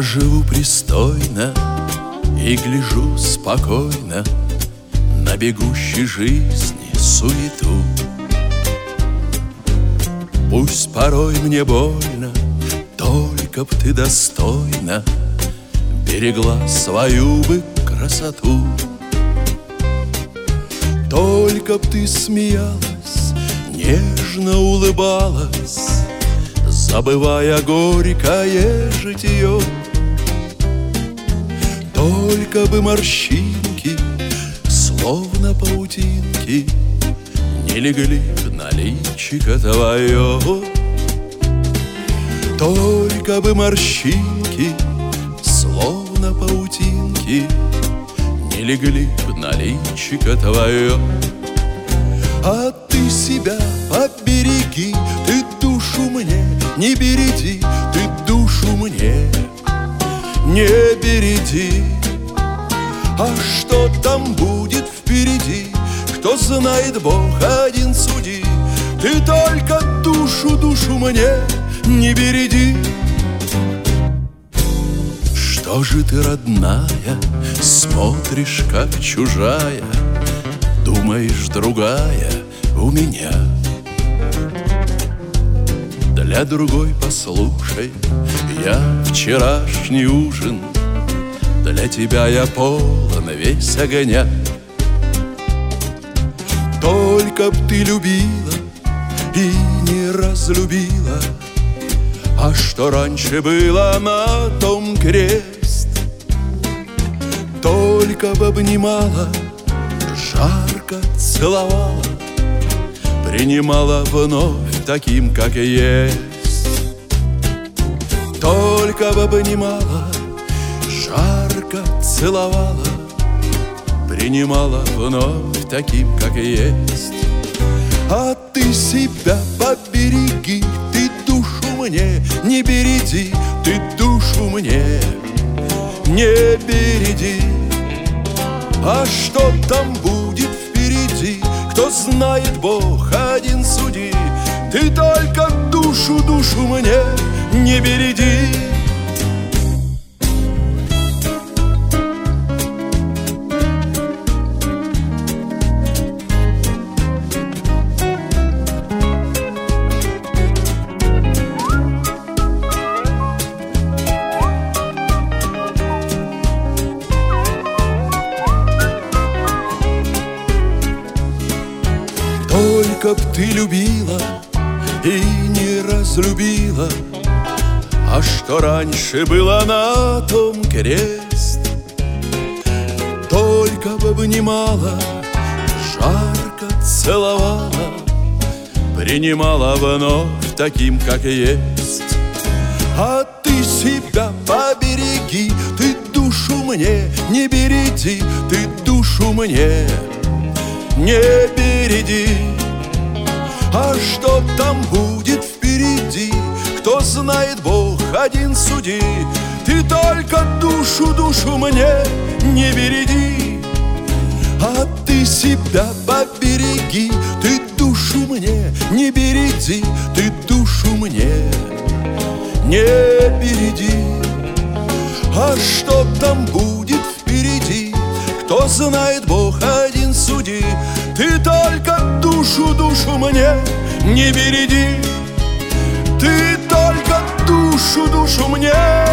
живу пристойно и гляжу спокойно на бегущей жизни суету. Пусть порой мне больно, только б ты достойно берегла свою бы красоту. Только б ты смеялась, нежно улыбалась, забывая горькое житье. Только бы морщинки, словно паутинки, не легли на личико твое. Только бы морщинки, словно паутинки, не легли на личико твое. А ты себя побереги, ты душу мне не береди, ты душу мне не береди. А что там будет впереди, кто знает, Бог один суди. Ты только душу мне не береди. Что же ты, родная, смотришь, как чужая, думаешь, другая у меня? Для другой послушай, я вчерашний ужин, для тебя я полон весь огня. Только б ты любила и не разлюбила, а что раньше было, на том крест. Только б обнимала, жарко целовала, принимала вновь таким, как есть. Только бы обнимала, жарко целовала, принимала вновь таким, как есть. А ты себя побереги, ты душу мне не береди, ты душу мне не береди. А что там будет впереди, кто знает, Бог один суди. Ты только душу мне не береди. Только б ты любила и не разлюбила, а что раньше было, на том крест. Только б обнимала, жарко целовала, принимала вновь таким, как есть. А ты себя побереги, ты душу мне не береди, ты душу мне не береди. А что там будет впереди, кто знает, Бог один суди. Ты только душу мне не береди. А ты себя побереги, ты душу мне не береди, ты душу мне не береди. А что там будет впереди, кто знает, Бог один суди. Ты только душу мне не береди. Ты только душу мне